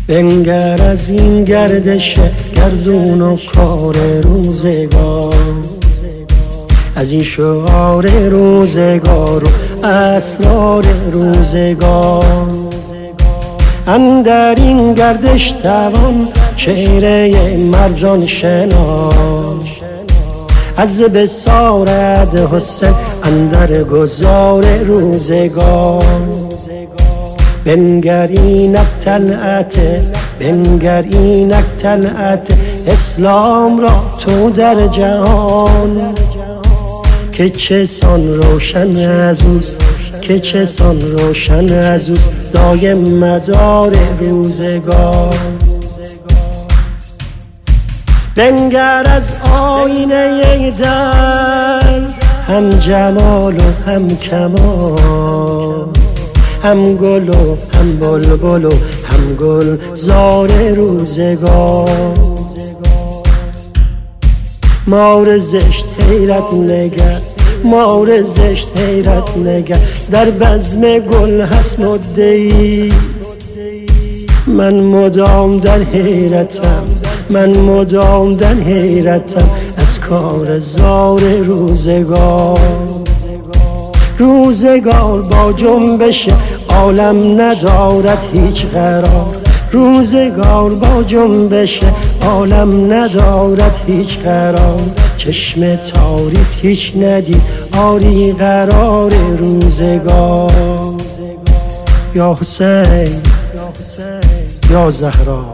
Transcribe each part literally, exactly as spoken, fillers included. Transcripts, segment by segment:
بنگر از این گردش گردون و کار روزگار، از این شعار روزگار و اسرار روزگار. اندر این گردش توان چهره مرجان شناس، از بصارت حسن اندر گذار روزگار. بنگر اینک طلعت، بنگر اینک طلعت اسلام را تو در جهان، که چه سان روشن از اوست، که چه سان روشن از اوست دایم مدار روزگار. بنگر از آینه در، هم جمال و هم کمال، هم گل و هم بلبل و هم گل زار روزگار. مار زشت حیرت نگر، مار زشت حیرت نگر، در بزم گل هست مدعی. من مدام در حیرتم، من مدام در حیرتم از کار زار روزگار. روزگار با جنبش عالم ندارد هیچ قرار، روزگار با جنبش عالم ندارد هیچ قرار. چشم تاریک هیچ ندید آری قرار روزگار. یا حسین یا زهرا،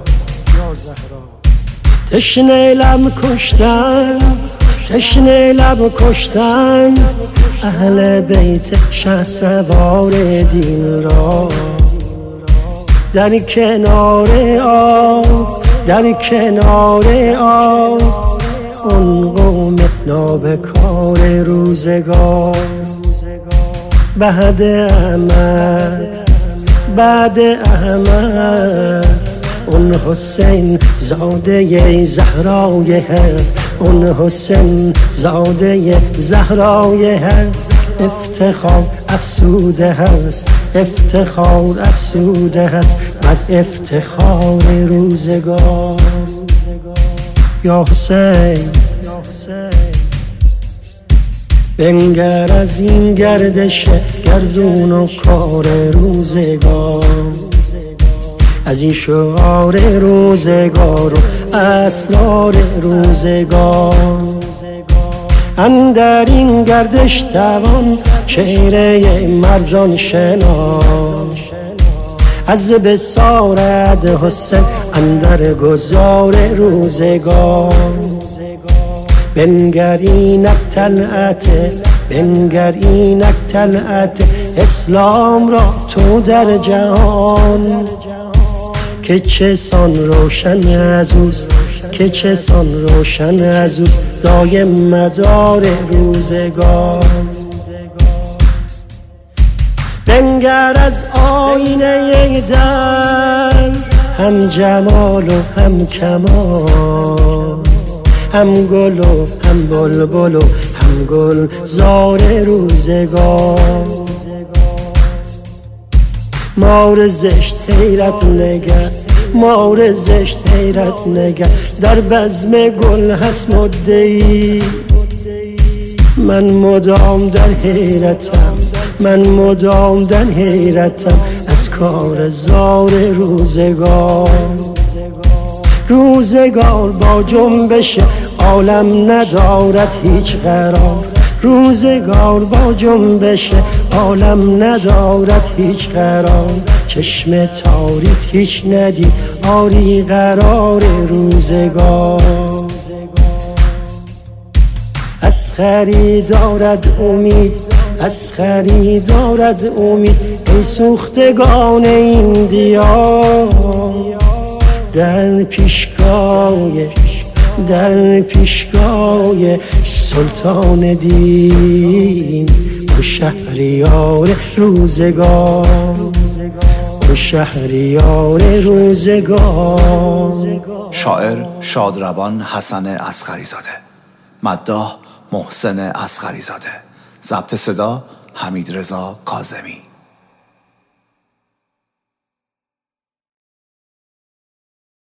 تشنه لب کشتن، تشنه لب کشتن اهل بیت شهسوار دین را. در کنار آب، در کنار آب اون قوم نابکار روزگار. بعد احمد، بعد احمد اون حسین زاده زهرای هست، اون حسین زاده زهرای هست. افتخار افسوده هست، افتخار افسوده هست بر افتخار روزگار. یا حسین بنگر از این گردش گردون و کار روزگار، از این شعار روزگار و اسرار روزگار. اندر این گردش توان چهره مرجان شناس، از بصارت حسن اندر گذار روزگار. بنگر اینک طلعت، بنگر اینک طلعت اسلام را تو در جهان، که چه سان روشن از اوست، که چه سان روشن از اوست دایم مدار روزگار. بنگر از آینه در، هم جمال و هم کمال، هم گل و هم بلبل و هم گل زار روزگار. مار زشت حیرت نگر، مار زشت حیرت نگر، در بزم گل هست مدعی. من مدام در حیرتم، من مدام در حیرتم از کار زار روزگار. روزگار با جنبش عالم ندارد هیچ قرار، روزگار با جنبش عالم ندارد هیچ قرار. چشم تاریک هیچ ندید آری قرار روزگار. از خریدارد امید، از خریدارد امید ای سوختگان این دیار. در پیشگاه، در پیشگاه سلطان دین و شهریار روزگار، و شهریار روزگار. شاعر شادروان حسن اصغری زاده، مداح محسن اصغری زاده، ضبط صدا حمیدرضا کاظمی.